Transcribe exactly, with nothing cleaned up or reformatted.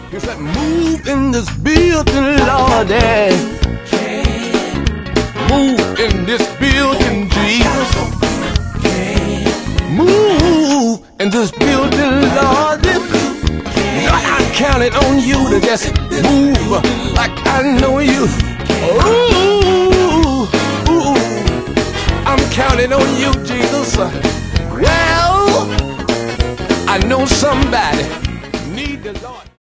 You said move in this building, Lord, yeah. Move in this building, Jesus. Move in this building, Lord. Lord, I'm counting on you to just move like I know you. Ooh, ooh, I'm counting on you, Jesus. Well, I know somebody